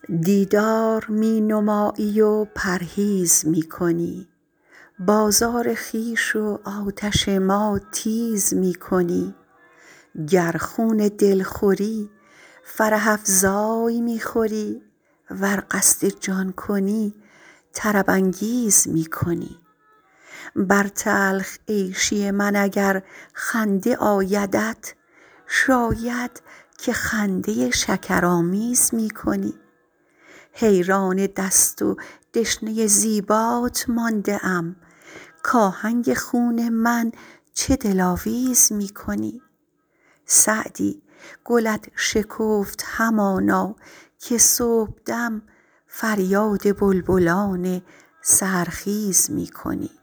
دیدار می نمایی و پرهیز می کنی، بازار خویش و آتش ما تیز می کنی. گر خون دل خوری فرح افزای می خوری، ور قصد جان کنی طرب انگیز می کنی. بر تلخ عیشی من اگر خنده آیدت، شاید که خنده شکرآمیز می کنی. حیران دست و دشنه زیبات مانده ام، کآهنگ خون من چه دلاویز می کنی. سعدی گلت شکفت همانا که صبحدم فریاد بلبلان سحرخیز می کنی.